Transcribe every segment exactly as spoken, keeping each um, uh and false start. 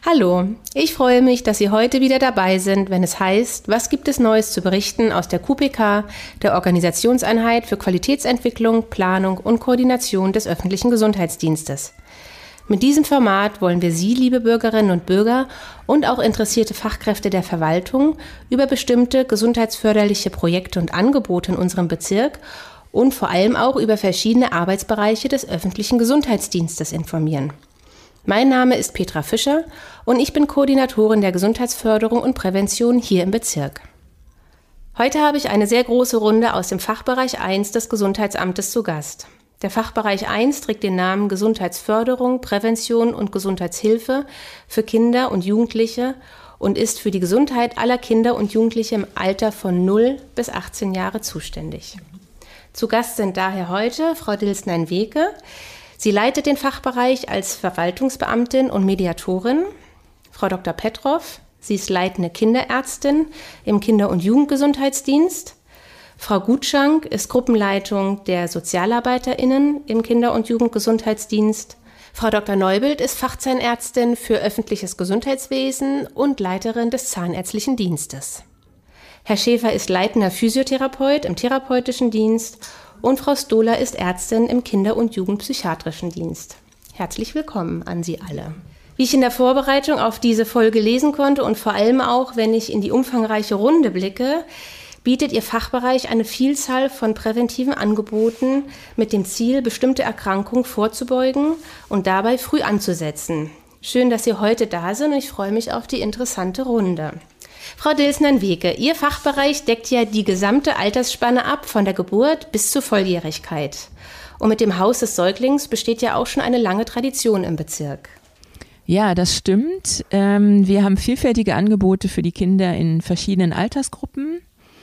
Hallo, ich freue mich, dass Sie heute wieder dabei sind, wenn es heißt, was gibt es Neues zu berichten aus der Q P K, der Organisationseinheit für Qualitätsentwicklung, Planung und Koordination des öffentlichen Gesundheitsdienstes. Mit diesem Format wollen wir Sie, liebe Bürgerinnen und Bürger und auch interessierte Fachkräfte der Verwaltung, über bestimmte gesundheitsförderliche Projekte und Angebote in unserem Bezirk und vor allem auch über verschiedene Arbeitsbereiche des öffentlichen Gesundheitsdienstes informieren. Mein Name ist Petra Fischer und ich bin Koordinatorin der Gesundheitsförderung und Prävention hier im Bezirk. Heute habe ich eine sehr große Runde aus dem Fachbereich eins des Gesundheitsamtes zu Gast. Der Fachbereich eins trägt den Namen Gesundheitsförderung, Prävention und Gesundheitshilfe für Kinder und Jugendliche und ist für die Gesundheit aller Kinder und Jugendliche im Alter von null bis achtzehn Jahre zuständig. Zu Gast sind daher heute Frau Dilsner-Weke. Sie leitet den Fachbereich als Verwaltungsbeamtin und Mediatorin. Frau Doktor Petrov, sie ist leitende Kinderärztin im Kinder- und Jugendgesundheitsdienst. Frau Gutschank ist Gruppenleitung der SozialarbeiterInnen im Kinder- und Jugendgesundheitsdienst. Frau Doktor Neubild ist Fachzahnärztin für öffentliches Gesundheitswesen und Leiterin des Zahnärztlichen Dienstes. Herr Schäfer ist leitender Physiotherapeut im therapeutischen Dienst und Frau Stohler ist Ärztin im Kinder- und Jugendpsychiatrischen Dienst. Herzlich willkommen an Sie alle. Wie ich in der Vorbereitung auf diese Folge lesen konnte und vor allem auch, wenn ich in die umfangreiche Runde blicke, bietet Ihr Fachbereich eine Vielzahl von präventiven Angeboten mit dem Ziel, bestimmte Erkrankungen vorzubeugen und dabei früh anzusetzen. Schön, dass Sie heute da sind und ich freue mich auf die interessante Runde. Frau Dilsner-Weke, Ihr Fachbereich deckt ja die gesamte Altersspanne ab, von der Geburt bis zur Volljährigkeit. Und mit dem Haus des Säuglings besteht ja auch schon eine lange Tradition im Bezirk. Ja, das stimmt. Ähm, wir haben vielfältige Angebote für die Kinder in verschiedenen Altersgruppen.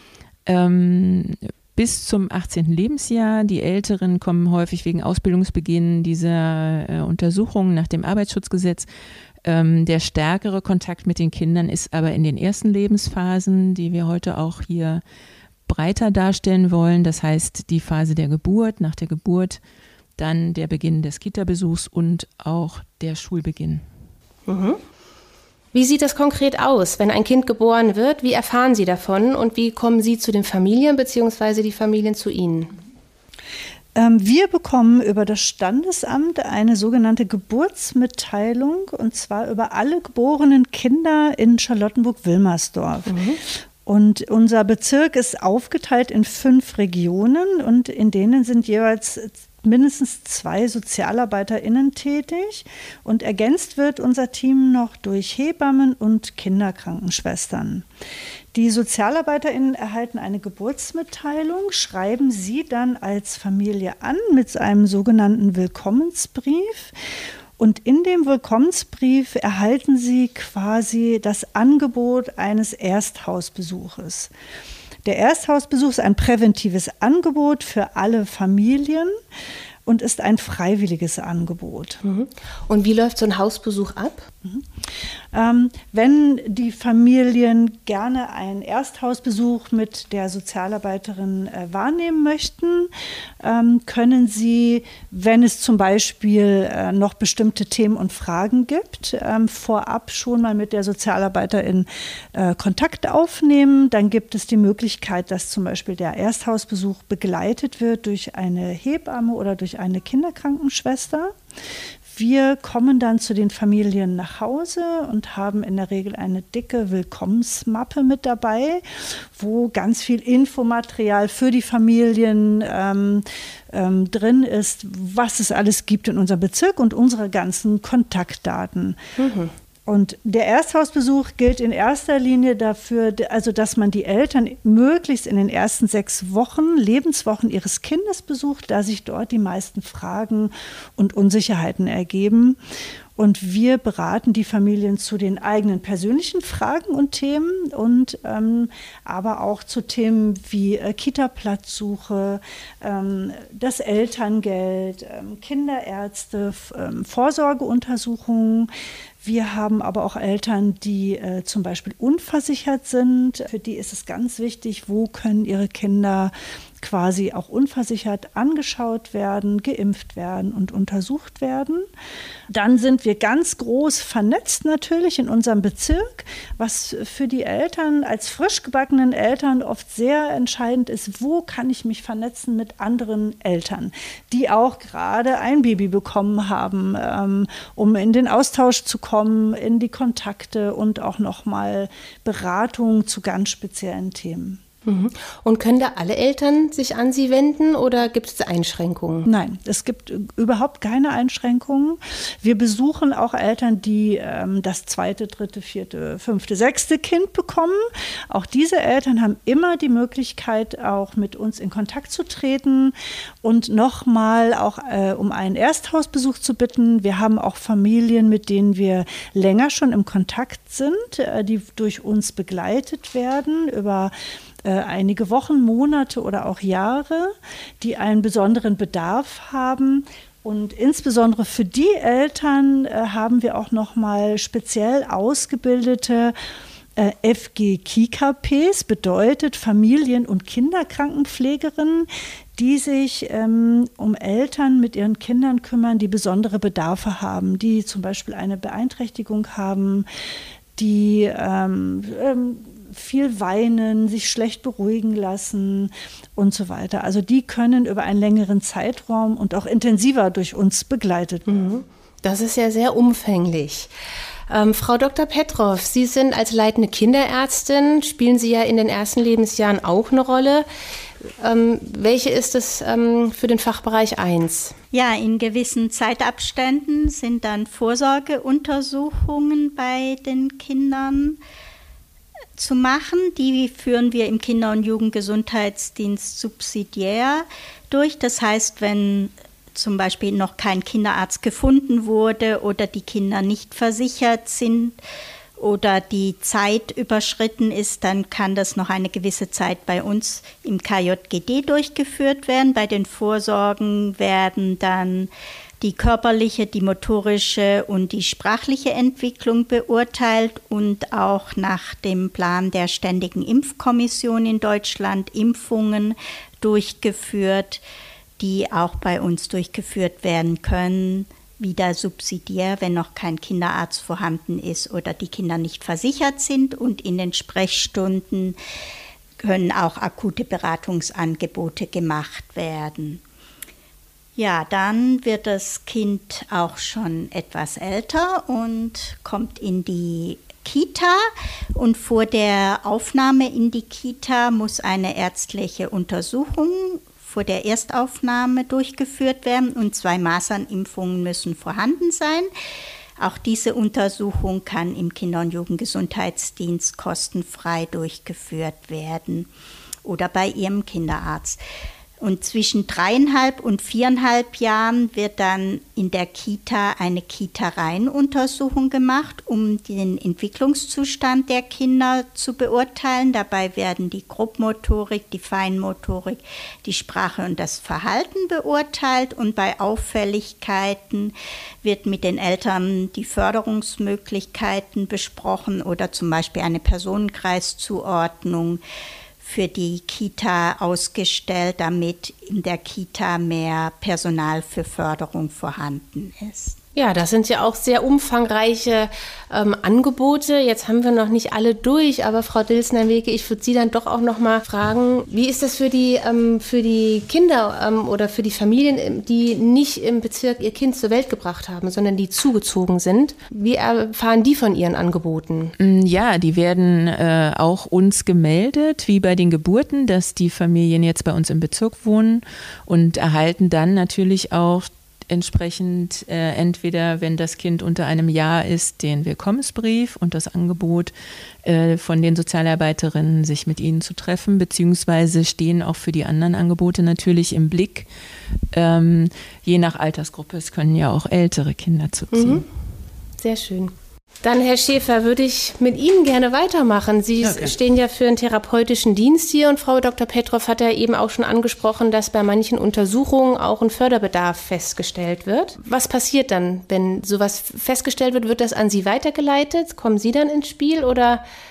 Ähm, bis zum achtzehnten Lebensjahr. Die Älteren kommen häufig wegen Ausbildungsbeginn dieser äh, Untersuchungen nach dem Arbeitsschutzgesetz. Ähm, der stärkere Kontakt mit den Kindern ist aber in den ersten Lebensphasen, die wir heute auch hier breiter darstellen wollen. Das heißt die Phase der Geburt, nach der Geburt, dann der Beginn des Kita-Besuchs und auch der Schulbeginn. Mhm. Wie sieht das konkret aus, wenn ein Kind geboren wird? Wie erfahren Sie davon und wie kommen Sie zu den Familien bzw. die Familien zu Ihnen? Wir bekommen über das Standesamt eine sogenannte Geburtsmitteilung, und zwar über alle geborenen Kinder in Charlottenburg-Wilmersdorf. Mhm. Und unser Bezirk ist aufgeteilt in fünf Regionen und in denen sind jeweils mindestens zwei SozialarbeiterInnen tätig und ergänzt wird unser Team noch durch Hebammen und Kinderkrankenschwestern. Die SozialarbeiterInnen erhalten eine Geburtsmitteilung, schreiben sie dann als Familie an mit einem sogenannten Willkommensbrief. Und in dem Willkommensbrief erhalten sie quasi das Angebot eines Ersthausbesuches. Der Ersthausbesuch ist ein präventives Angebot für alle Familien und ist ein freiwilliges Angebot. Mhm. Und wie läuft so ein Hausbesuch ab? Mhm. Ähm, wenn die Familien gerne einen Ersthausbesuch mit der Sozialarbeiterin äh, wahrnehmen möchten, ähm, können sie, wenn es zum Beispiel äh, noch bestimmte Themen und Fragen gibt, ähm, vorab schon mal mit der Sozialarbeiterin äh, Kontakt aufnehmen. Dann gibt es die Möglichkeit, dass zum Beispiel der Ersthausbesuch begleitet wird durch eine Hebamme oder durch eine Kinderkrankenschwester. Wir kommen dann zu den Familien nach Hause und haben in der Regel eine dicke Willkommensmappe mit dabei, wo ganz viel Infomaterial für die Familien ähm, ähm, drin ist, was es alles gibt in unserem Bezirk und unsere ganzen Kontaktdaten. Mhm. Und der Ersthausbesuch gilt in erster Linie dafür, also dass man die Eltern möglichst in den ersten sechs Wochen, Lebenswochen ihres Kindes besucht, da sich dort die meisten Fragen und Unsicherheiten ergeben. Und wir beraten die Familien zu den eigenen persönlichen Fragen und Themen und ähm, aber auch zu Themen wie äh, Kita-Platzsuche, ähm, das Elterngeld, ähm, Kinderärzte, ähm, Vorsorgeuntersuchungen. Wir haben aber auch Eltern, die äh, zum Beispiel unversichert sind. Für die ist es ganz wichtig, wo können ihre Kinder quasi auch unversichert angeschaut werden, geimpft werden und untersucht werden. Dann sind wir ganz groß vernetzt natürlich in unserem Bezirk, was für die Eltern als frisch gebackenen Eltern oft sehr entscheidend ist. Wo kann ich mich vernetzen mit anderen Eltern, die auch gerade ein Baby bekommen haben, ähm, um in den Austausch zu kommen, in die Kontakte und auch nochmal Beratung zu ganz speziellen Themen. Und können da alle Eltern sich an Sie wenden oder gibt es Einschränkungen? Nein, es gibt überhaupt keine Einschränkungen. Wir besuchen auch Eltern, die ähm, das zweite, dritte, vierte, fünfte, sechste Kind bekommen. Auch diese Eltern haben immer die Möglichkeit, auch mit uns in Kontakt zu treten und nochmal auch äh, um einen Ersthausbesuch zu bitten. Wir haben auch Familien, mit denen wir länger schon im Kontakt sind, äh, die durch uns begleitet werden über einige Wochen, Monate oder auch Jahre, die einen besonderen Bedarf haben. Und insbesondere für die Eltern äh, haben wir auch noch mal speziell ausgebildete äh, F G K I K Ps, bedeutet Familien- und Kinderkrankenpflegerinnen, die sich ähm, um Eltern mit ihren Kindern kümmern, die besondere Bedarfe haben, die zum Beispiel eine Beeinträchtigung haben, die ähm, ähm, viel weinen, sich schlecht beruhigen lassen und so weiter. Also die können über einen längeren Zeitraum und auch intensiver durch uns begleitet werden. Das ist ja sehr umfänglich. Ähm, Frau Doktor Petrow, Sie sind als leitende Kinderärztin, spielen Sie ja in den ersten Lebensjahren auch eine Rolle. Ähm, welche ist es ähm, für den Fachbereich eins? Ja, in gewissen Zeitabständen sind dann Vorsorgeuntersuchungen bei den Kindern zu machen. Die führen wir im Kinder- und Jugendgesundheitsdienst subsidiär durch. Das heißt, wenn zum Beispiel noch kein Kinderarzt gefunden wurde oder die Kinder nicht versichert sind oder die Zeit überschritten ist, dann kann das noch eine gewisse Zeit bei uns im K J G D durchgeführt werden. Bei den Vorsorgen werden dann die körperliche, die motorische und die sprachliche Entwicklung beurteilt und auch nach dem Plan der Ständigen Impfkommission in Deutschland Impfungen durchgeführt, die auch bei uns durchgeführt werden können, wieder subsidiär, wenn noch kein Kinderarzt vorhanden ist oder die Kinder nicht versichert sind. Und in den Sprechstunden können auch akute Beratungsangebote gemacht werden. Ja, dann wird das Kind auch schon etwas älter und kommt in die Kita. Und vor der Aufnahme in die Kita muss eine ärztliche Untersuchung vor der Erstaufnahme durchgeführt werden und zwei Masernimpfungen müssen vorhanden sein. Auch diese Untersuchung kann im Kinder- und Jugendgesundheitsdienst kostenfrei durchgeführt werden oder bei Ihrem Kinderarzt. Und zwischen dreieinhalb und viereinhalb Jahren wird dann in der Kita eine Kita-Reihenuntersuchung gemacht, um den Entwicklungszustand der Kinder zu beurteilen. Dabei werden die Grobmotorik, die Feinmotorik, die Sprache und das Verhalten beurteilt. Und bei Auffälligkeiten wird mit den Eltern die Förderungsmöglichkeiten besprochen oder zum Beispiel eine Personenkreiszuordnung für die Kita ausgestellt, damit in der Kita mehr Personal für Förderung vorhanden ist. Ja, das sind ja auch sehr umfangreiche ähm, Angebote. Jetzt haben wir noch nicht alle durch, aber Frau Dilsner-Wege, ich würde Sie dann doch auch noch mal fragen, wie ist das für die, ähm, für die Kinder ähm, oder für die Familien, die nicht im Bezirk ihr Kind zur Welt gebracht haben, sondern die zugezogen sind? Wie erfahren die von Ihren Angeboten? Ja, die werden äh, auch uns gemeldet, wie bei den Geburten, dass die Familien jetzt bei uns im Bezirk wohnen und erhalten dann natürlich auch entsprechend äh, entweder, wenn das Kind unter einem Jahr ist, den Willkommensbrief und das Angebot äh, von den Sozialarbeiterinnen, sich mit ihnen zu treffen, beziehungsweise stehen auch für die anderen Angebote natürlich im Blick, ähm, je nach Altersgruppe. Es können ja auch ältere Kinder zuziehen. Mhm. Sehr schön. Dann, Herr Schäfer, würde ich mit Ihnen gerne weitermachen. Sie okay. stehen ja für einen therapeutischen Dienst hier und Frau Doktor Petrow hat ja eben auch schon angesprochen, dass bei manchen Untersuchungen auch ein Förderbedarf festgestellt wird. Was passiert dann, wenn sowas festgestellt wird? Wird das an Sie weitergeleitet? Kommen Sie dann ins Spiel oder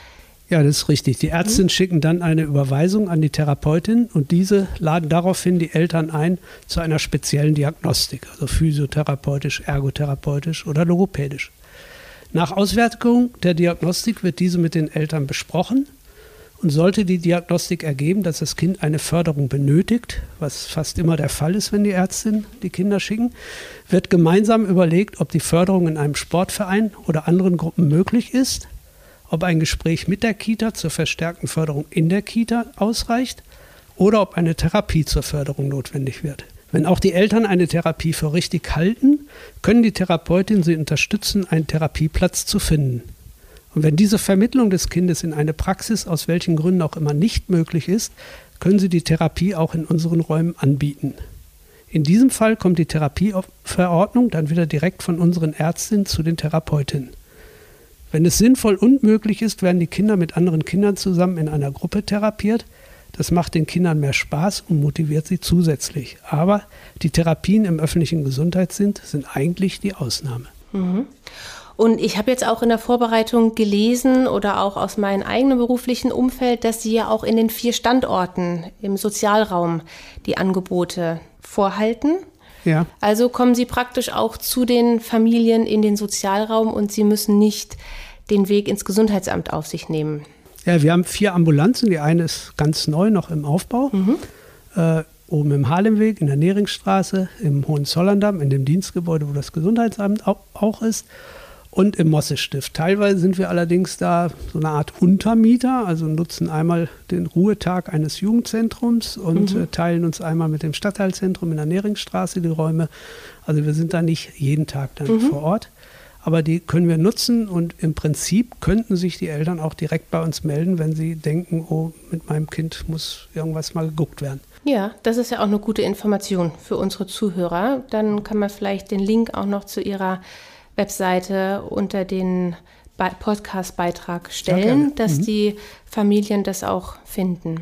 Ja, das ist richtig. Die Ärztinnen mhm. schicken dann eine Überweisung an die Therapeutin und diese laden daraufhin die Eltern ein zu einer speziellen Diagnostik, also physiotherapeutisch, ergotherapeutisch oder logopädisch. Nach Auswertung der Diagnostik wird diese mit den Eltern besprochen und sollte die Diagnostik ergeben, dass das Kind eine Förderung benötigt, was fast immer der Fall ist, wenn die Ärztinnen die Kinder schicken, wird gemeinsam überlegt, ob die Förderung in einem Sportverein oder anderen Gruppen möglich ist, ob ein Gespräch mit der Kita zur verstärkten Förderung in der Kita ausreicht oder ob eine Therapie zur Förderung notwendig wird. Wenn auch die Eltern eine Therapie für richtig halten, können die Therapeutinnen sie unterstützen, einen Therapieplatz zu finden. Und wenn diese Vermittlung des Kindes in eine Praxis aus welchen Gründen auch immer nicht möglich ist, können sie die Therapie auch in unseren Räumen anbieten. In diesem Fall kommt die Therapieverordnung dann wieder direkt von unseren Ärztinnen zu den Therapeutinnen. Wenn es sinnvoll und möglich ist, werden die Kinder mit anderen Kindern zusammen in einer Gruppe therapiert. Das macht den Kindern mehr Spaß und motiviert sie zusätzlich. Aber die Therapien im öffentlichen Gesundheitsdienst sind eigentlich die Ausnahme. Mhm. Und ich habe jetzt auch in der Vorbereitung gelesen oder auch aus meinem eigenen beruflichen Umfeld, dass Sie ja auch in den vier Standorten im Sozialraum die Angebote vorhalten. Ja. Also kommen Sie praktisch auch zu den Familien in den Sozialraum und Sie müssen nicht den Weg ins Gesundheitsamt auf sich nehmen. Ja, wir haben vier Ambulanzen. Die eine ist ganz neu, noch im Aufbau. Mhm. Äh, oben im Haarlemweg, in der Neringstraße, im Hohenzollerndamm, in dem Dienstgebäude, wo das Gesundheitsamt auch, auch ist. Und im Mossestift. Teilweise sind wir allerdings da so eine Art Untermieter, also nutzen einmal den Ruhetag eines Jugendzentrums und mhm. äh, teilen uns einmal mit dem Stadtteilzentrum in der Neringstraße die Räume. Also wir sind da nicht jeden Tag dann mhm. vor Ort, aber die können wir nutzen und im Prinzip könnten sich die Eltern auch direkt bei uns melden, wenn sie denken, oh, mit meinem Kind muss irgendwas mal geguckt werden. Ja, das ist ja auch eine gute Information für unsere Zuhörer. Dann kann man vielleicht den Link auch noch zu Ihrer Webseite unter den Be- Podcast-Beitrag stellen, ja, dass mhm. die Familien das auch finden.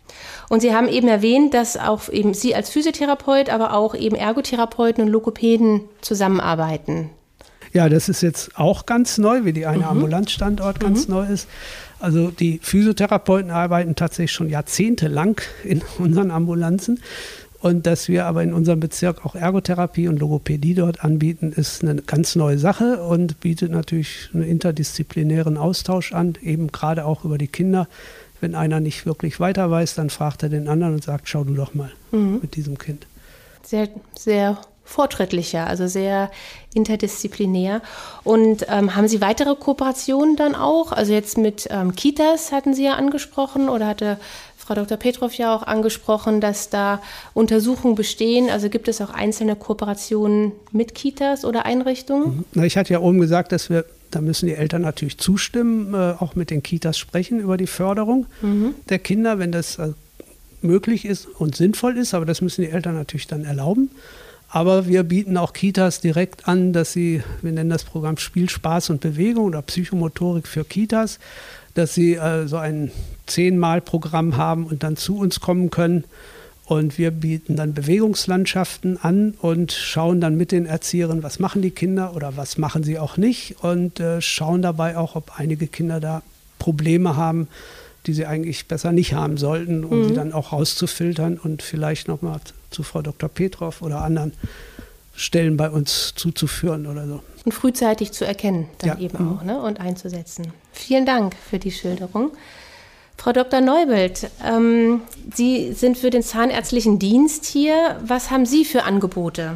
Und Sie haben eben erwähnt, dass auch eben Sie als Physiotherapeut, aber auch eben Ergotherapeuten und Logopäden zusammenarbeiten. Ja, das ist jetzt auch ganz neu, wie die eine mhm. Ambulanzstandort ganz mhm. neu ist. Also die Physiotherapeuten arbeiten tatsächlich schon jahrzehntelang in unseren Ambulanzen. Und dass wir aber in unserem Bezirk auch Ergotherapie und Logopädie dort anbieten, ist eine ganz neue Sache und bietet natürlich einen interdisziplinären Austausch an, eben gerade auch über die Kinder. Wenn einer nicht wirklich weiter weiß, dann fragt er den anderen und sagt, schau du doch mal mhm. mit diesem Kind. Sehr, sehr fortschrittlicher, also sehr interdisziplinär. Und ähm, haben Sie weitere Kooperationen dann auch? Also jetzt mit ähm, Kitas hatten Sie ja angesprochen oder hatte Frau Doktor Petrow ja auch angesprochen, dass da Untersuchungen bestehen. Also gibt es auch einzelne Kooperationen mit Kitas oder Einrichtungen? Na, ich hatte ja oben gesagt, dass wir, da müssen die Eltern natürlich zustimmen, äh, auch mit den Kitas sprechen über die Förderung mhm. der Kinder, wenn das äh, möglich ist und sinnvoll ist. Aber das müssen die Eltern natürlich dann erlauben. Aber wir bieten auch Kitas direkt an, dass sie, wir nennen das Programm Spiel, Spaß und Bewegung oder Psychomotorik für Kitas, dass sie äh, so ein Zehnmal-Programm haben und dann zu uns kommen können. Und wir bieten dann Bewegungslandschaften an und schauen dann mit den Erzieherinnen, was machen die Kinder oder was machen sie auch nicht. Und äh, schauen dabei auch, ob einige Kinder da Probleme haben, die sie eigentlich besser nicht haben sollten, um mhm. sie dann auch rauszufiltern und vielleicht nochmal zu Frau Doktor Petrow oder anderen Stellen bei uns zuzuführen oder so. Und frühzeitig zu erkennen dann ja. eben mhm. auch, ne? Und einzusetzen. Vielen Dank für die Schilderung. Frau Doktor Neubelt, ähm, Sie sind für den zahnärztlichen Dienst hier. Was haben Sie für Angebote?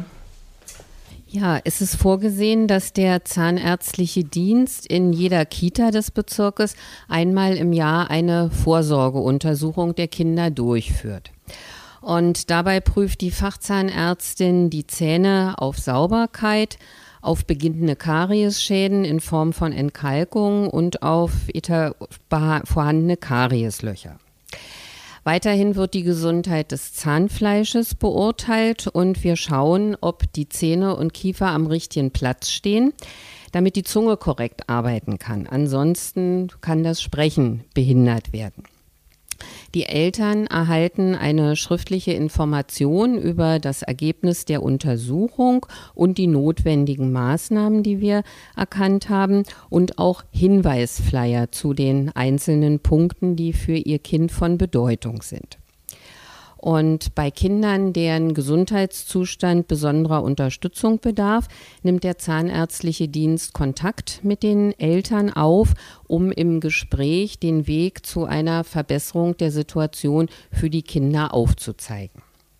Ja, es ist vorgesehen, dass der zahnärztliche Dienst in jeder Kita des Bezirkes einmal im Jahr eine Vorsorgeuntersuchung der Kinder durchführt. Und dabei prüft die Fachzahnärztin die Zähne auf Sauberkeit, auf beginnende Kariesschäden in Form von Entkalkung und auf vorhandene Karieslöcher. Weiterhin wird die Gesundheit des Zahnfleisches beurteilt und wir schauen, ob die Zähne und Kiefer am richtigen Platz stehen, damit die Zunge korrekt arbeiten kann. Ansonsten kann das Sprechen behindert werden. Die Eltern erhalten eine schriftliche Information über das Ergebnis der Untersuchung und die notwendigen Maßnahmen, die wir erkannt haben, und auch Hinweisflyer zu den einzelnen Punkten, die für ihr Kind von Bedeutung sind. Und bei Kindern, deren Gesundheitszustand besonderer Unterstützung bedarf, nimmt der zahnärztliche Dienst Kontakt mit den Eltern auf, um im Gespräch den Weg zu einer Verbesserung der Situation für die Kinder aufzuzeigen.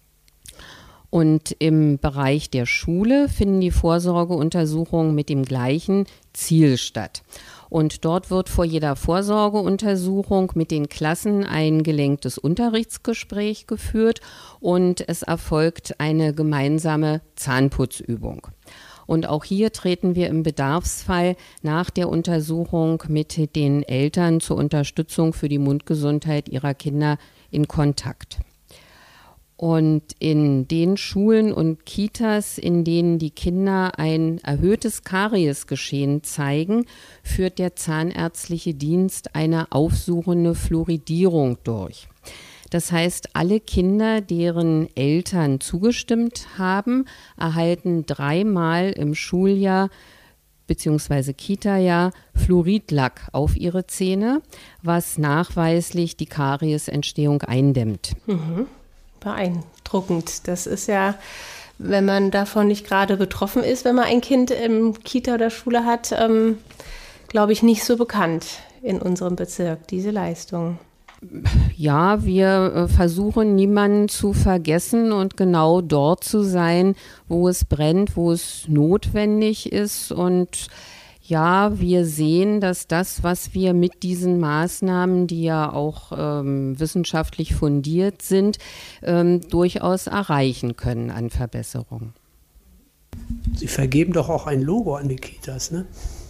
Und im Bereich der Schule finden die Vorsorgeuntersuchungen mit dem gleichen Ziel statt. Und dort wird vor jeder Vorsorgeuntersuchung mit den Klassen ein gelenktes Unterrichtsgespräch geführt und es erfolgt eine gemeinsame Zahnputzübung. Und auch hier treten wir im Bedarfsfall nach der Untersuchung mit den Eltern zur Unterstützung für die Mundgesundheit ihrer Kinder in Kontakt. Und in den Schulen und Kitas, in denen die Kinder ein erhöhtes Kariesgeschehen zeigen, führt der zahnärztliche Dienst eine aufsuchende Fluoridierung durch. Das heißt, alle Kinder, deren Eltern zugestimmt haben, erhalten dreimal im Schuljahr bzw. Kita-Jahr Fluoridlack auf ihre Zähne, was nachweislich die Kariesentstehung eindämmt. Mhm. Beeindruckend. Das ist ja, wenn man davon nicht gerade betroffen ist, wenn man ein Kind im Kita oder Schule hat, ähm, glaube ich, nicht so bekannt in unserem Bezirk, diese Leistung. Ja, wir äh, versuchen, niemanden zu vergessen und genau dort zu sein, wo es brennt, wo es notwendig ist. Und ja, wir sehen, dass das, was wir mit diesen Maßnahmen, die ja auch ähm, wissenschaftlich fundiert sind, ähm, durchaus erreichen können an Verbesserungen. Sie vergeben doch auch ein Logo an die Kitas, ne?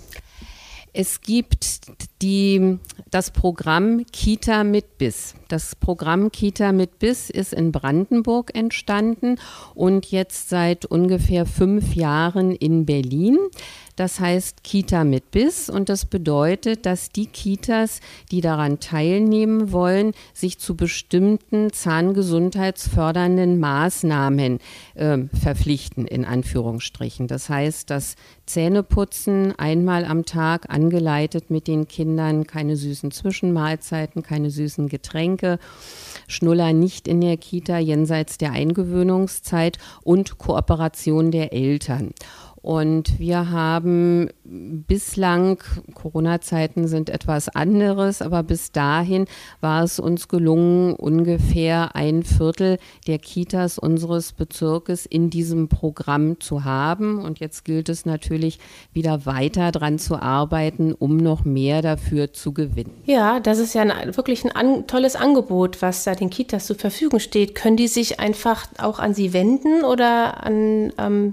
Es gibt die, das Programm Kita mit Biss. Das Programm Kita mit Biss ist in Brandenburg entstanden und jetzt seit ungefähr fünf Jahren in Berlin. Das heißt Kita mit Biss und das bedeutet, dass die Kitas, die daran teilnehmen wollen, sich zu bestimmten zahngesundheitsfördernden Maßnahmen äh, verpflichten, in Anführungsstrichen. Das heißt, das Zähneputzen einmal am Tag angeleitet mit den Kindern, keine süßen Zwischenmahlzeiten, keine süßen Getränke, Schnuller nicht in der Kita jenseits der Eingewöhnungszeit und Kooperation der Eltern. Und wir haben bislang, Corona-Zeiten sind etwas anderes, aber bis dahin war es uns gelungen, ungefähr ein Viertel der Kitas unseres Bezirkes in diesem Programm zu haben. Und jetzt gilt es natürlich wieder weiter dran zu arbeiten, um noch mehr dafür zu gewinnen. Ja, das ist ja ein, wirklich ein an, tolles Angebot, was da den Kitas zur Verfügung steht. Können die sich einfach auch an Sie wenden oder an ähm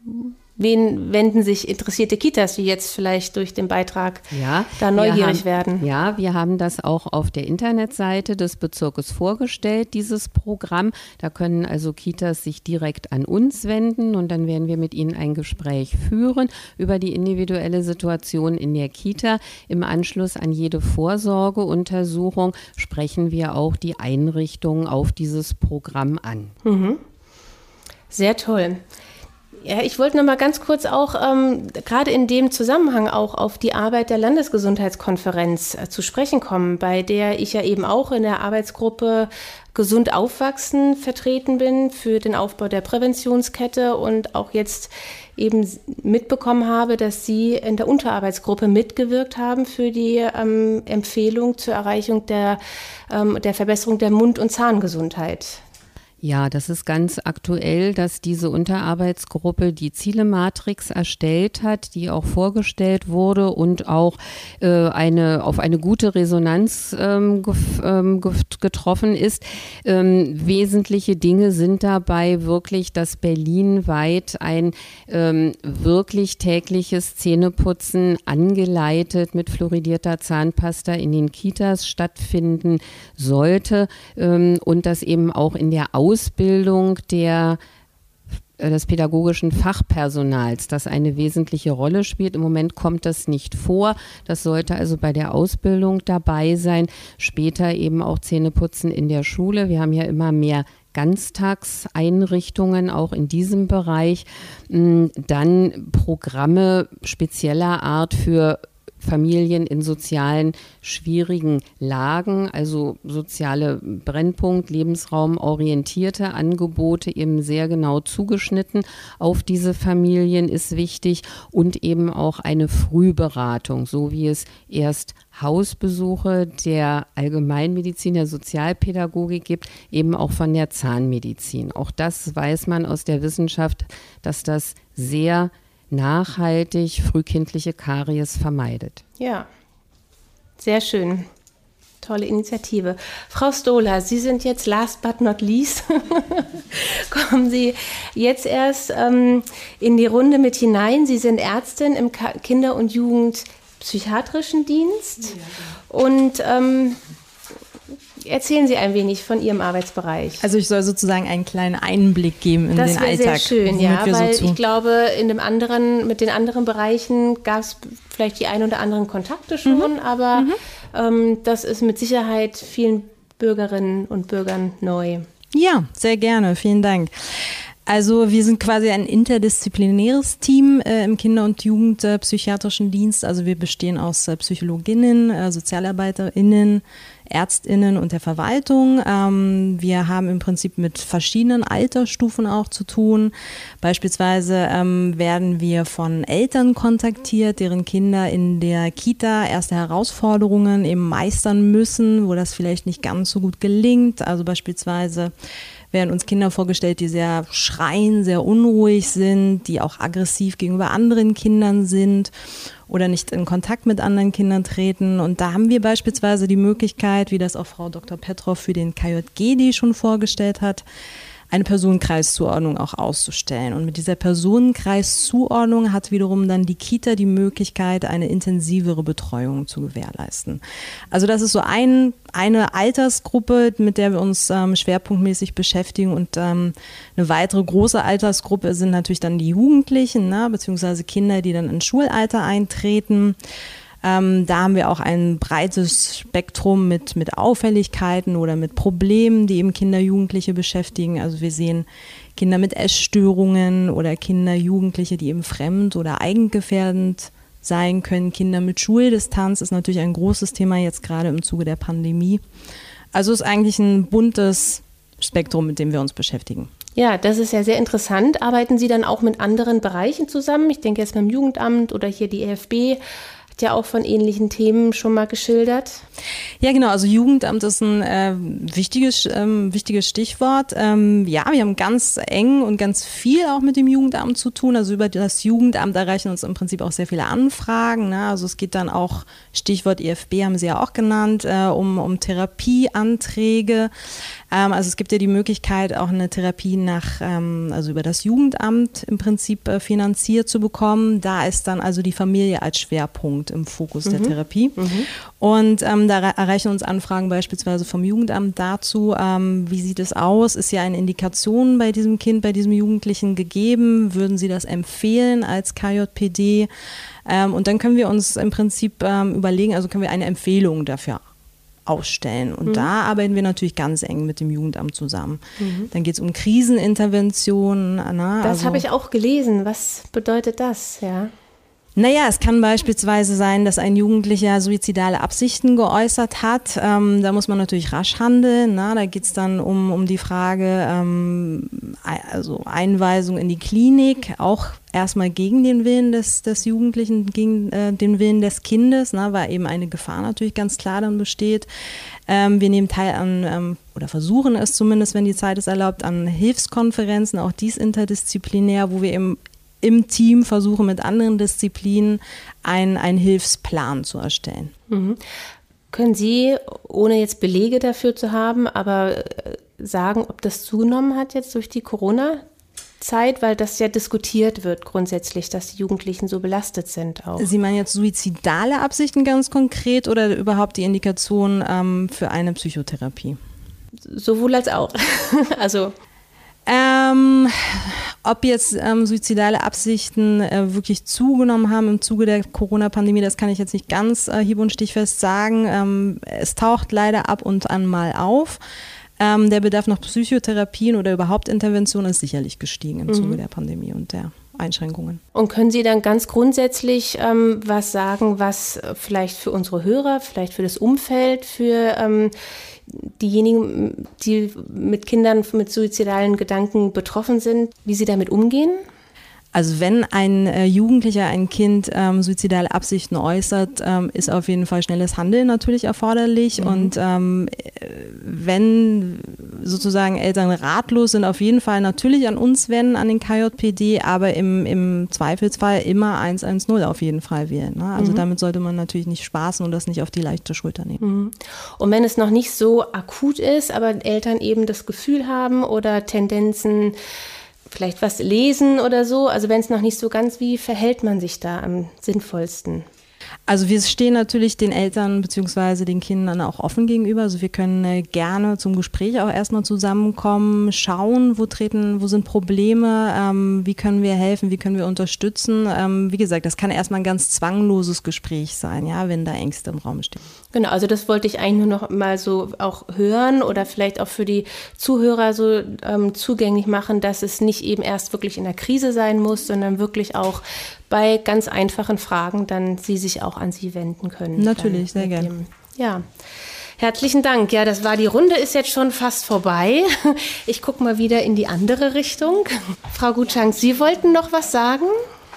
wen wenden sich interessierte Kitas, die jetzt vielleicht durch den Beitrag ja, da neugierig haben, werden? Ja, wir haben das auch auf der Internetseite des Bezirkes vorgestellt, dieses Programm. Da können also Kitas sich direkt an uns wenden und dann werden wir mit ihnen ein Gespräch führen über die individuelle Situation in der Kita. Im Anschluss an jede Vorsorgeuntersuchung sprechen wir auch die Einrichtungen auf dieses Programm an. Mhm. Sehr toll. Ja, ich wollte noch mal ganz kurz auch ähm, gerade in dem Zusammenhang auch auf die Arbeit der Landesgesundheitskonferenz äh, zu sprechen kommen, bei der ich ja eben auch in der Arbeitsgruppe Gesund aufwachsen vertreten bin für den Aufbau der Präventionskette und auch jetzt eben mitbekommen habe, dass Sie in der Unterarbeitsgruppe mitgewirkt haben für die ähm, Empfehlung zur Erreichung der, ähm, der Verbesserung der Mund- und Zahngesundheit. Ja, das ist ganz aktuell, dass diese Unterarbeitsgruppe die Zielematrix erstellt hat, die auch vorgestellt wurde und auch äh, eine, auf eine gute Resonanz ähm, gef, ähm, getroffen ist. Ähm, wesentliche Dinge sind dabei wirklich, dass berlinweit ein ähm, wirklich tägliches Zähneputzen angeleitet mit fluoridierter Zahnpasta in den Kitas stattfinden sollte ähm, und dass eben auch in der Ausbildung der des pädagogischen Fachpersonals, das eine wesentliche Rolle spielt. Im Moment kommt das nicht vor. Das sollte also bei der Ausbildung dabei sein. Später eben auch Zähneputzen in der Schule. Wir haben ja immer mehr Ganztagseinrichtungen auch in diesem Bereich. Dann Programme spezieller Art für Familien in sozialen schwierigen Lagen, also soziale Brennpunkt, Lebensraum orientierte Angebote, eben sehr genau zugeschnitten auf diese Familien ist wichtig und eben auch eine Frühberatung, so wie es erst Hausbesuche der Allgemeinmedizin, der Sozialpädagogik gibt, eben auch von der Zahnmedizin. Auch das weiß man aus der Wissenschaft, dass das sehr nachhaltig frühkindliche Karies vermeidet. Ja, sehr schön. Tolle Initiative. Frau Stohler, Sie sind jetzt last but not least. Kommen Sie jetzt erst ähm, in die Runde mit hinein. Sie sind Ärztin im Ka- Kinder- und Jugendpsychiatrischen Dienst. Ja, genau. Und ähm, erzählen Sie ein wenig von Ihrem Arbeitsbereich. Also ich soll sozusagen einen kleinen Einblick geben in das den Alltag. Das wäre sehr schön, ja, weil so ich glaube, in dem anderen, mit den anderen Bereichen gab es vielleicht die ein oder anderen Kontakte schon, mhm. aber mhm. Ähm, das ist mit Sicherheit vielen Bürgerinnen und Bürgern neu. Ja, sehr gerne, vielen Dank. Also wir sind quasi ein interdisziplinäres Team äh, im Kinder- und Jugendpsychiatrischen Dienst. Also wir bestehen aus äh, Psychologinnen, äh, SozialarbeiterInnen, ÄrztInnen und der Verwaltung. Ähm, wir haben im Prinzip mit verschiedenen Altersstufen auch zu tun. Beispielsweise ähm, werden wir von Eltern kontaktiert, deren Kinder in der Kita erste Herausforderungen eben meistern müssen, wo das vielleicht nicht ganz so gut gelingt. Also beispielsweise werden uns Kinder vorgestellt, die sehr schreien, sehr unruhig sind, die auch aggressiv gegenüber anderen Kindern sind oder nicht in Kontakt mit anderen Kindern treten. Und da haben wir beispielsweise die Möglichkeit, wie das auch Frau Doktor Petrov für den K J G D schon vorgestellt hat, eine Personenkreiszuordnung auch auszustellen. Und mit dieser Personenkreiszuordnung hat wiederum dann die Kita die Möglichkeit, eine intensivere Betreuung zu gewährleisten. Also das ist so ein, eine Altersgruppe, mit der wir uns ähm, schwerpunktmäßig beschäftigen. Und ähm, eine weitere große Altersgruppe sind natürlich dann die Jugendlichen, ne, beziehungsweise Kinder, die dann ins Schulalter eintreten. Ähm, da haben wir auch ein breites Spektrum mit, mit Auffälligkeiten oder mit Problemen, die eben Kinder, Jugendliche beschäftigen. Also wir sehen Kinder mit Essstörungen oder Kinder, Jugendliche, die eben fremd- oder eigengefährdend sein können. Kinder mit Schuldistanz ist natürlich ein großes Thema jetzt gerade im Zuge der Pandemie. Also es ist eigentlich ein buntes Spektrum, mit dem wir uns beschäftigen. Ja, das ist ja sehr interessant. Arbeiten Sie dann auch mit anderen Bereichen zusammen? Ich denke jetzt mit dem Jugendamt oder hier die E F B. Hat ja auch von ähnlichen Themen schon mal geschildert. Ja, genau. Also Jugendamt ist ein äh, wichtiges, ähm, wichtiges Stichwort. Ähm, ja, wir haben ganz eng und ganz viel auch mit dem Jugendamt zu tun. Also über das Jugendamt erreichen uns im Prinzip auch sehr viele Anfragen. Ne? Also es geht dann auch, Stichwort E F B haben Sie ja auch genannt, äh, um, um Therapieanträge. Ähm, also es gibt ja die Möglichkeit, auch eine Therapie nach, ähm, also über das Jugendamt im Prinzip äh, finanziert zu bekommen. Da ist dann also die Familie als Schwerpunkt im Fokus mhm. der Therapie. Mhm. Und ähm, da erreichen uns Anfragen beispielsweise vom Jugendamt dazu, ähm, wie sieht es aus? Ist ja eine Indikation bei diesem Kind, bei diesem Jugendlichen gegeben? Würden Sie das empfehlen als K J P D? Ähm, und dann können wir uns im Prinzip ähm, überlegen, also können wir eine Empfehlung dafür ausstellen. Und mhm. da arbeiten wir natürlich ganz eng mit dem Jugendamt zusammen. Mhm. Dann geht es um Kriseninterventionen. Na, das also, habe ich auch gelesen. Was bedeutet das? Ja. Naja, es kann beispielsweise sein, dass ein Jugendlicher suizidale Absichten geäußert hat. Ähm, da muss man natürlich rasch handeln. Na? Da geht es dann um, um die Frage, ähm, also Einweisung in die Klinik, auch erstmal gegen den Willen des, des Jugendlichen, gegen äh, den Willen des Kindes, na? Weil eben eine Gefahr natürlich ganz klar dann besteht. Ähm, wir nehmen teil an, ähm, oder versuchen es zumindest, wenn die Zeit es erlaubt, an Hilfskonferenzen, auch dies interdisziplinär, wo wir eben im Team versuchen, mit anderen Disziplinen einen, einen Hilfsplan zu erstellen. Mhm. Können Sie, ohne jetzt Belege dafür zu haben, aber sagen, ob das zugenommen hat jetzt durch die Corona-Zeit, weil das ja diskutiert wird grundsätzlich, dass die Jugendlichen so belastet sind auch. Sie meinen jetzt suizidale Absichten ganz konkret oder überhaupt die Indikation ähm, für eine Psychotherapie? Sowohl als auch. Also Ähm, Ob jetzt ähm, suizidale Absichten äh, wirklich zugenommen haben im Zuge der Corona-Pandemie, das kann ich jetzt nicht ganz äh, hieb- und stichfest sagen. Ähm, es taucht leider ab und an mal auf. Ähm, der Bedarf nach Psychotherapien oder überhaupt Intervention ist sicherlich gestiegen im mhm. Zuge der Pandemie und der Einschränkungen. Und können Sie dann ganz grundsätzlich ähm, was sagen, was vielleicht für unsere Hörer, vielleicht für das Umfeld, für ähm, diejenigen, die mit Kindern mit suizidalen Gedanken betroffen sind, wie sie damit umgehen? Also wenn ein äh, Jugendlicher, ein Kind ähm, suizidale Absichten äußert, ähm, ist auf jeden Fall schnelles Handeln natürlich erforderlich. Mhm. Und ähm, wenn sozusagen Eltern ratlos sind, auf jeden Fall natürlich an uns wenden, an den K J P D, aber im, im Zweifelsfall immer eins eins null auf jeden Fall wählen. Ne? Also mhm. damit sollte man natürlich nicht spaßen und das nicht auf die leichte Schulter nehmen. Mhm. Und wenn es noch nicht so akut ist, aber Eltern eben das Gefühl haben oder Tendenzen, vielleicht was lesen oder so, also wenn es noch nicht so ganz, wie verhält man sich da am sinnvollsten? Also wir stehen natürlich den Eltern bzw. den Kindern auch offen gegenüber. Also wir können äh, gerne zum Gespräch auch erstmal zusammenkommen, schauen, wo treten, wo sind Probleme, ähm, wie können wir helfen, wie können wir unterstützen. Ähm, wie gesagt, das kann erstmal ein ganz zwangloses Gespräch sein, ja, wenn da Ängste im Raum stehen. Genau, also das wollte ich eigentlich nur noch mal so auch hören oder vielleicht auch für die Zuhörer so ähm, zugänglich machen, dass es nicht eben erst wirklich in der Krise sein muss, sondern wirklich auch bei ganz einfachen Fragen dann Sie sich auch an Sie wenden können. Natürlich, sehr gerne. Ja, herzlichen Dank. Ja, das war die Runde, ist jetzt schon fast vorbei. Ich gucke mal wieder in die andere Richtung. Frau Gutschank, Sie wollten noch was sagen?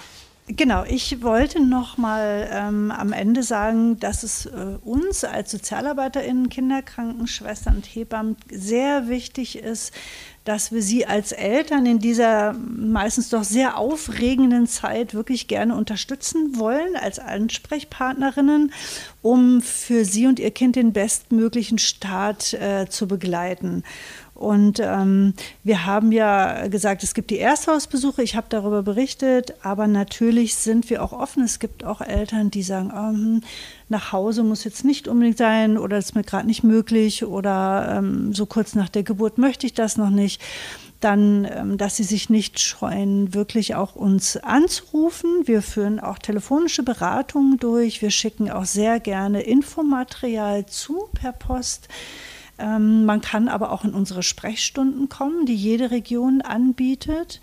Genau, ich wollte noch mal ähm, am Ende sagen, dass es äh, uns als SozialarbeiterInnen, Kinderkrankenschwestern und Hebammen sehr wichtig ist, dass wir sie als Eltern in dieser meistens doch sehr aufregenden Zeit wirklich gerne unterstützen wollen, als Ansprechpartnerinnen, um für sie und ihr Kind den bestmöglichen Start äh, zu begleiten. Und ähm, wir haben ja gesagt, es gibt die Ersthausbesuche, ich habe darüber berichtet, aber natürlich sind wir auch offen. Es gibt auch Eltern, die sagen, oh, hm, nach Hause muss jetzt nicht unbedingt sein oder ist mir gerade nicht möglich oder ähm, so kurz nach der Geburt möchte ich das noch nicht. Dann, ähm, dass sie sich nicht scheuen, wirklich auch uns anzurufen. Wir führen auch telefonische Beratungen durch. Wir schicken auch sehr gerne Infomaterial zu per Post. Ähm, man kann aber auch in unsere Sprechstunden kommen, die jede Region anbietet.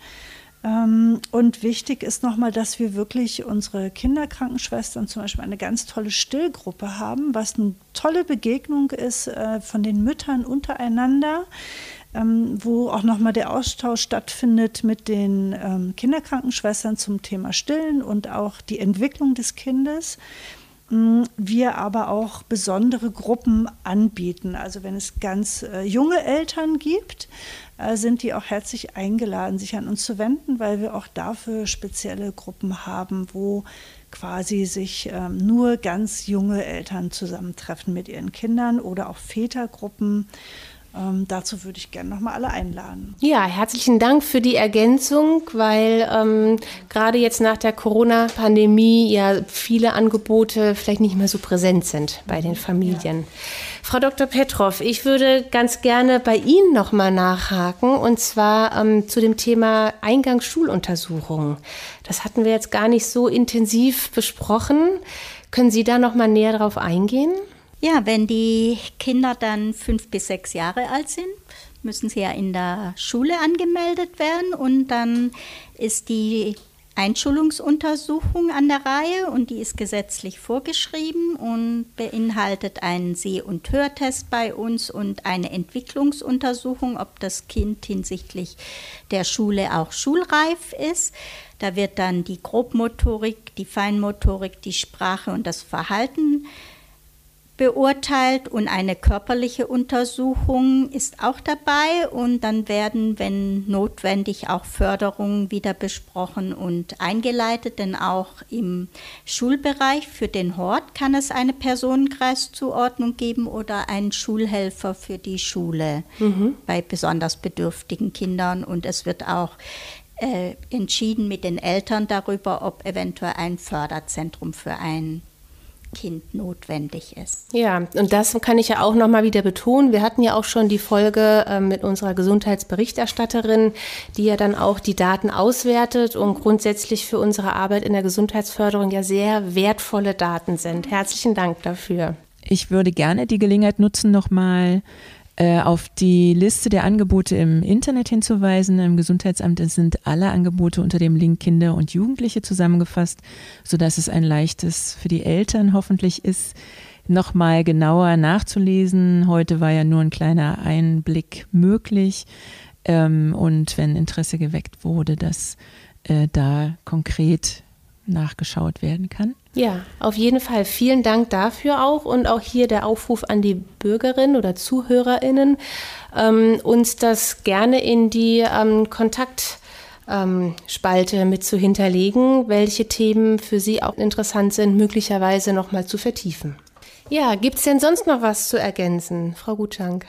Ähm, und wichtig ist nochmal, dass wir wirklich unsere Kinderkrankenschwestern zum Beispiel eine ganz tolle Stillgruppe haben, was eine tolle Begegnung ist äh, von den Müttern untereinander, ähm, wo auch nochmal der Austausch stattfindet mit den ähm, Kinderkrankenschwestern zum Thema Stillen und auch die Entwicklung des Kindes. Wir aber auch besondere Gruppen anbieten. Also wenn es ganz äh, junge Eltern gibt, äh, sind die auch herzlich eingeladen, sich an uns zu wenden, weil wir auch dafür spezielle Gruppen haben, wo quasi sich ähm, nur ganz junge Eltern zusammentreffen mit ihren Kindern oder auch Vätergruppen. Ähm, dazu würde ich gerne nochmal alle einladen. Ja, herzlichen Dank für die Ergänzung, weil ähm, gerade jetzt nach der Corona-Pandemie ja viele Angebote vielleicht nicht mehr so präsent sind bei den Familien. Ja. Frau Doktor Petrov, ich würde ganz gerne bei Ihnen nochmal nachhaken und zwar ähm, zu dem Thema Eingangsschuluntersuchungen. Das hatten wir jetzt gar nicht so intensiv besprochen. Können Sie da nochmal näher drauf eingehen? Ja, wenn die Kinder dann fünf bis sechs Jahre alt sind, müssen sie ja in der Schule angemeldet werden und dann ist die Einschulungsuntersuchung an der Reihe und die ist gesetzlich vorgeschrieben und beinhaltet einen Seh- und Hörtest bei uns und eine Entwicklungsuntersuchung, ob das Kind hinsichtlich der Schule auch schulreif ist. Da wird dann die Grobmotorik, die Feinmotorik, die Sprache und das Verhalten beurteilt und eine körperliche Untersuchung ist auch dabei und dann werden, wenn notwendig, auch Förderungen wieder besprochen und eingeleitet, denn auch im Schulbereich für den Hort kann es eine Personenkreiszuordnung geben oder einen Schulhelfer für die Schule mhm. bei besonders bedürftigen Kindern und es wird auch äh, entschieden mit den Eltern darüber, ob eventuell ein Förderzentrum für ein Kind notwendig ist. Ja, und das kann ich ja auch nochmal wieder betonen. Wir hatten ja auch schon die Folge äh, mit unserer Gesundheitsberichterstatterin, die ja dann auch die Daten auswertet und grundsätzlich für unsere Arbeit in der Gesundheitsförderung ja sehr wertvolle Daten sind. Herzlichen Dank dafür. Ich würde gerne die Gelegenheit nutzen, nochmal äh, auf die Liste der Angebote im Internet hinzuweisen. Im Gesundheitsamt sind alle Angebote unter dem Link Kinder und Jugendliche zusammengefasst, sodass es ein leichtes für die Eltern hoffentlich ist, nochmal genauer nachzulesen. Heute war ja nur ein kleiner Einblick möglich. Ähm, und wenn Interesse geweckt wurde, dass äh, da konkret nachgeschaut werden kann. Ja, auf jeden Fall. Vielen Dank dafür auch und auch hier der Aufruf an die Bürgerinnen oder ZuhörerInnen, ähm, uns das gerne in die ähm, Kontaktspalte ähm, mit zu hinterlegen, welche Themen für Sie auch interessant sind, möglicherweise nochmal zu vertiefen. Ja, gibt es denn sonst noch was zu ergänzen, Frau Gutschank?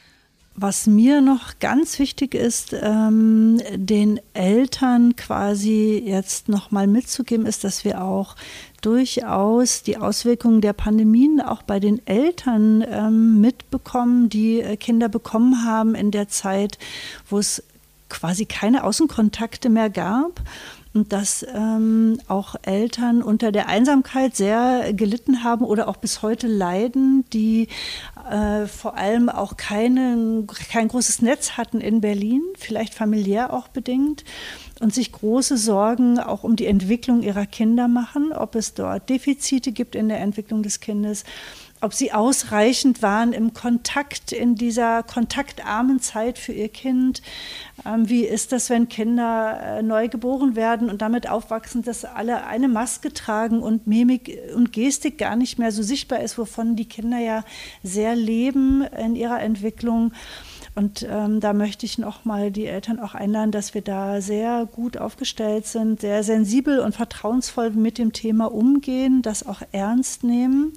Was mir noch ganz wichtig ist, ähm, den Eltern quasi jetzt nochmal mitzugeben, ist, dass wir auch durchaus die Auswirkungen der Pandemien auch bei den Eltern ähm, mitbekommen, die äh, Kinder bekommen haben in der Zeit, wo es quasi keine Außenkontakte mehr gab. Und dass ähm, auch Eltern unter der Einsamkeit sehr gelitten haben oder auch bis heute leiden, die äh, vor allem auch keine, kein großes Netz hatten in Berlin, vielleicht familiär auch bedingt, und sich große Sorgen auch um die Entwicklung ihrer Kinder machen, ob es dort Defizite gibt in der Entwicklung des Kindes, ob sie ausreichend waren im Kontakt, in dieser kontaktarmen Zeit für ihr Kind. Ähm, wie ist das, wenn Kinder äh, neu geboren werden und damit aufwachsen, dass alle eine Maske tragen und Mimik und Gestik gar nicht mehr so sichtbar ist, wovon die Kinder ja sehr leben in ihrer Entwicklung. Und ähm, da möchte ich noch mal die Eltern auch einladen, dass wir da sehr gut aufgestellt sind, sehr sensibel und vertrauensvoll mit dem Thema umgehen, das auch ernst nehmen.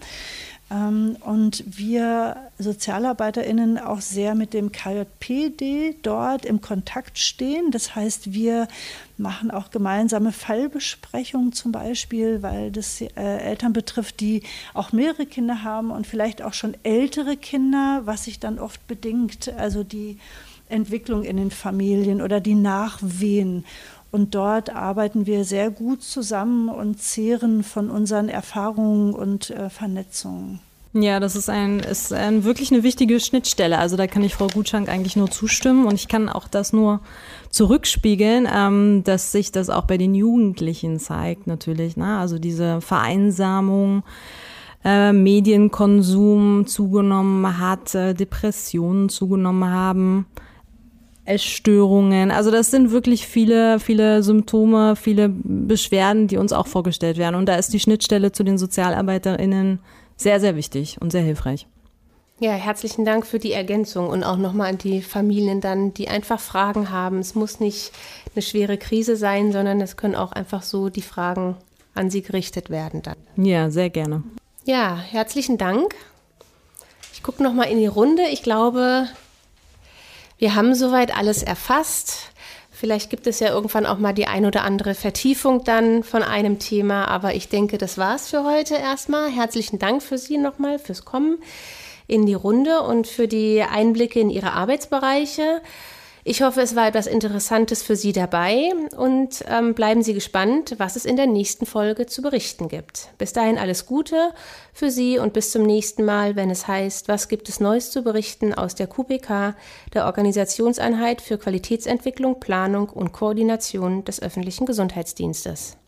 Und wir SozialarbeiterInnen auch sehr mit dem K J P D dort im Kontakt stehen. Das heißt, wir machen auch gemeinsame Fallbesprechungen zum Beispiel, weil das äh, Eltern betrifft, die auch mehrere Kinder haben und vielleicht auch schon ältere Kinder, was sich dann oft bedingt, also die Entwicklung in den Familien oder die Nachwehen. Und dort arbeiten wir sehr gut zusammen und zehren von unseren Erfahrungen und äh, Vernetzungen. Ja, das ist, ein, ist ein, wirklich eine wichtige Schnittstelle. Also da kann ich Frau Gutschank eigentlich nur zustimmen. Und ich kann auch das nur zurückspiegeln, ähm, dass sich das auch bei den Jugendlichen zeigt natürlich. Ne? Also diese Vereinsamung, äh, Medienkonsum zugenommen hat, äh, Depressionen zugenommen haben. Essstörungen, also das sind wirklich viele, viele Symptome, viele Beschwerden, die uns auch vorgestellt werden. Und da ist die Schnittstelle zu den SozialarbeiterInnen sehr, sehr wichtig und sehr hilfreich. Ja, herzlichen Dank für die Ergänzung und auch nochmal an die Familien dann, die einfach Fragen haben. Es muss nicht eine schwere Krise sein, sondern es können auch einfach so die Fragen an Sie gerichtet werden dann. Ja, sehr gerne. Ja, herzlichen Dank. Ich gucke nochmal in die Runde. Ich glaube, wir haben soweit alles erfasst. Vielleicht gibt es ja irgendwann auch mal die ein oder andere Vertiefung dann von einem Thema, aber ich denke, das war's für heute erstmal. Herzlichen Dank für Sie nochmal, fürs Kommen in die Runde und für die Einblicke in Ihre Arbeitsbereiche. Ich hoffe, es war etwas Interessantes für Sie dabei und ähm, bleiben Sie gespannt, was es in der nächsten Folge zu berichten gibt. Bis dahin alles Gute für Sie und bis zum nächsten Mal, wenn es heißt, was gibt es Neues zu berichten aus der Q P K, der Organisationseinheit für Qualitätsentwicklung, Planung und Koordination des öffentlichen Gesundheitsdienstes.